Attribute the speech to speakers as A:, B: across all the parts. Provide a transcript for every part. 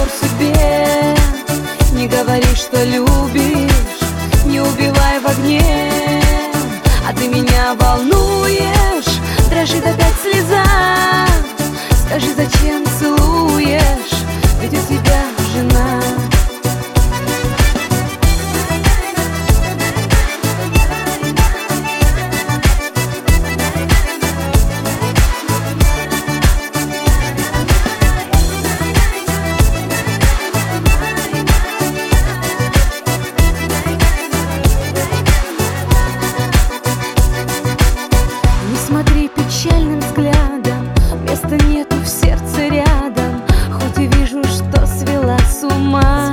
A: наперекор судьбе. Не говори, что любишь, не убивай в огне. А ты меня волнуешь, дрожит опять слеза. Скажи, зачем целуешь, ведь у тебя жена. Смотри печальным взглядом, места нету в сердце рядом. Хоть и вижу, что свела с ума.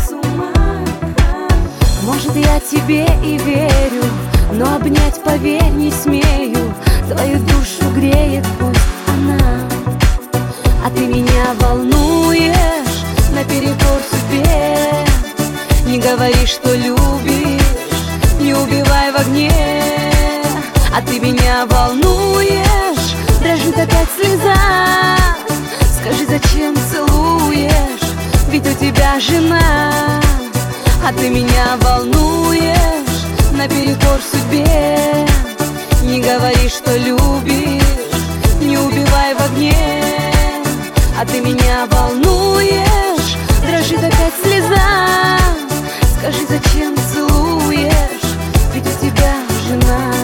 A: Может, я тебе и верю, но обнять, поверь, не смею. Твою душу греет пусть она. А ты меня волнуешь наперекор судьбе. Не говори, что любишь, не убивай в огне. А ты меня волнуешь, дрожит опять слеза. Скажи, зачем целуешь, ведь у тебя жена. А ты меня волнуешь наперекор судьбе. Не говори, что любишь, не убивай в огне. А ты меня волнуешь, дрожит опять слеза. Скажи, зачем целуешь, ведь у тебя жена.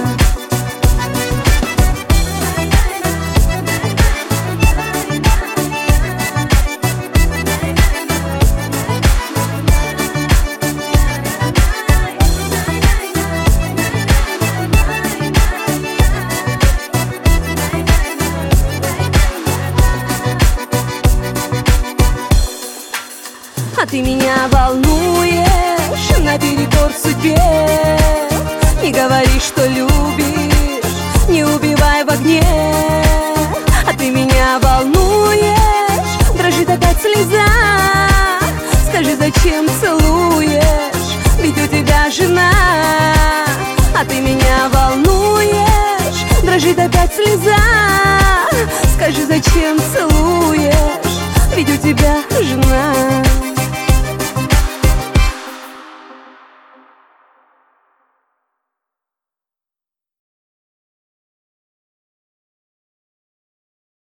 A: А ты меня волнуешь наперекор судьбе. Не говори, что любишь, не убивай в огне. А ты меня волнуешь, дрожит опять слеза. Скажи, зачем целуешь, ведь у тебя жена. А ты меня волнуешь, дрожит опять слеза. Скажи, зачем целуешь,